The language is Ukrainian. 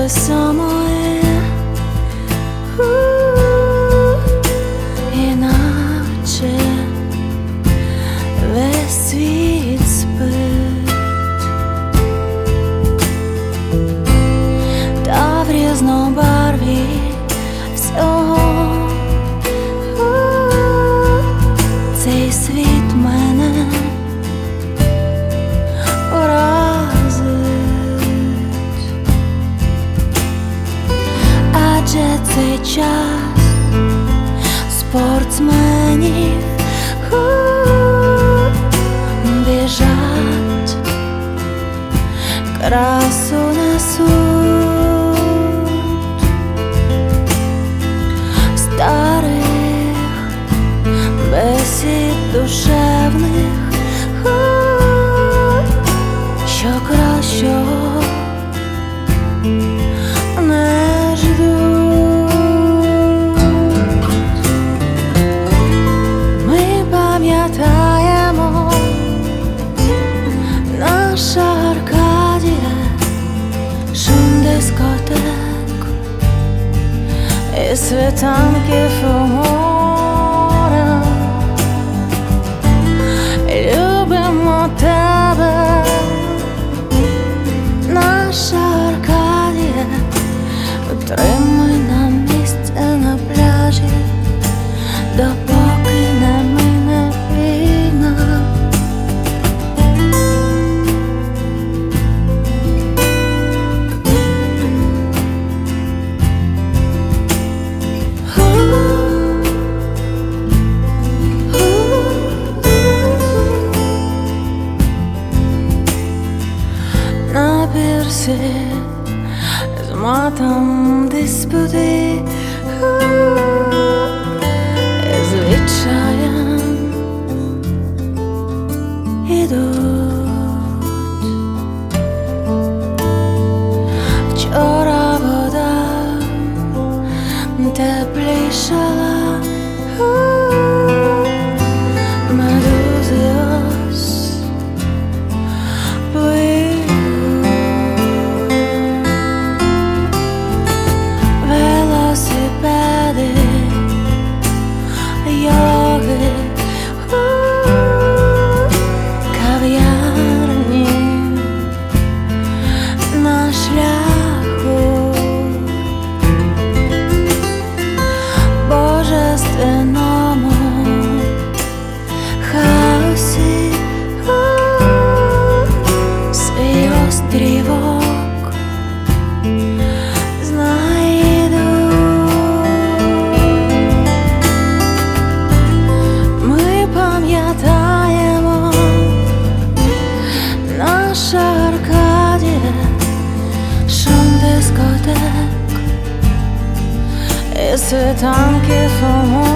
колесо моє, іначе весь світ спить, та в різнобарві всього цей світ мене вразить, адже цей час спортсменів біжать, красу несуть, старих бесід душевних, що кращого не ждуть. Ми пам'ятаємо, наша Аркадія, шум дискотек і світанків у моря. Любимо тебе, наша Аркадія, утримуй нам місце на пляжі, допоки не мине війна. На пірсі з матом диспути, з відчаєм ідуть. Вчора вода теплішала, медузи ось пливуть. Велосипеди, йоги, кав'ярні на шляху божественному хаосі свій острівок знайду. Ми пам'ятаємо, наша Аркадія, шум дискотек і світанків у морі.